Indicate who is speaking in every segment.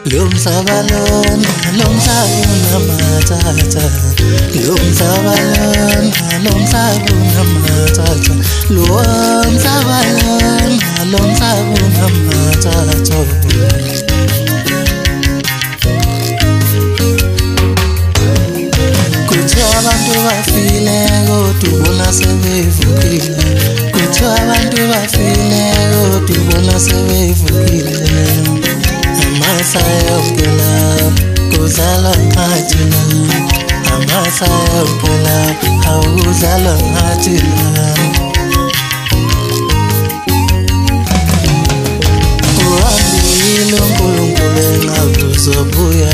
Speaker 1: Lomsabalona, lomsabuna matata. Lomsabalona, lomsabuna matata. Lomsabalona, lomsabuna matata. Kuthiwa abantu bafile kodwa ubona sebevukile. Kuthiwa abantu bafile kodwa ubona sebevukile. Amasayokela kuzalwa ngathi la. Amasayokela awuzalwa ngathi la. Uhambile uNkulunkulu engakuzobuya.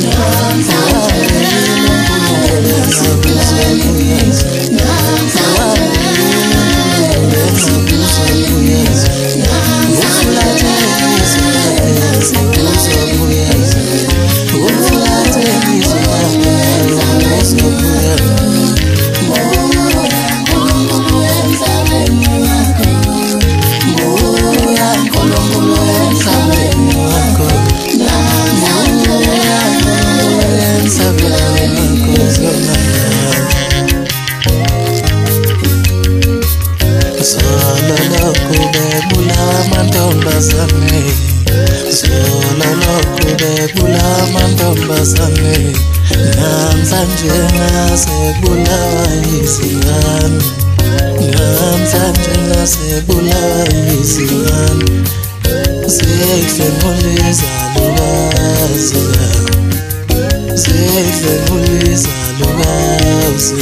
Speaker 1: Mantombazane namhlanje ngasebulawa izingane. Namhlanje ngasebulawa izingane. Zidlengul'izalukazi, zidlengul'izalukazi.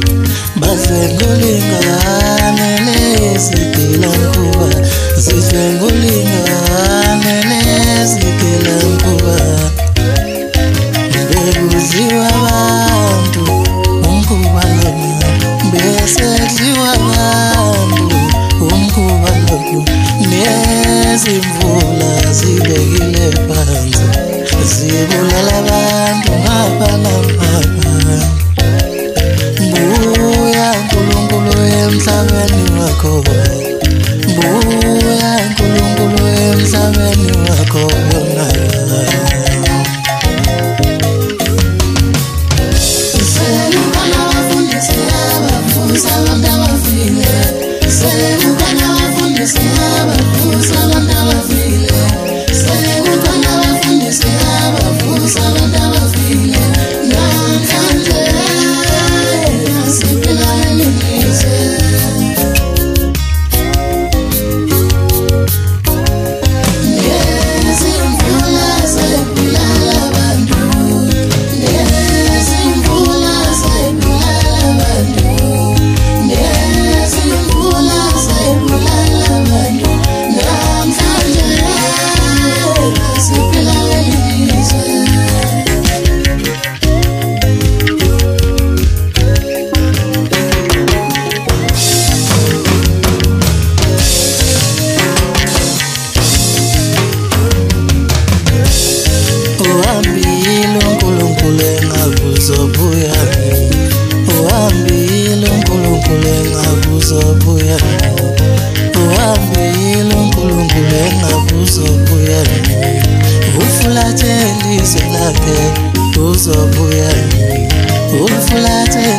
Speaker 1: Badlengul'ingane nezigilamkhuba. Zidlengul'ingane nezigilamkhuba. Bekudliwa abantu umkhuba lona. Besedliwa abantu umkhuba lona. Nezimvula zibekile phansi. Zibulala abantu ngapha nangapha. Buya Nkulunkulu emhlabeni wakho. Buya Nkulunkulu emhlabeni wakho yona. Uhambile uNkulunkulu engakuzobuya. Uhambile uNkulunkulu engakuzobuya. Uhambile uNkulunkulu engakuzobuya. Ufulathele izwe lakhe uzobuya. Ufulathele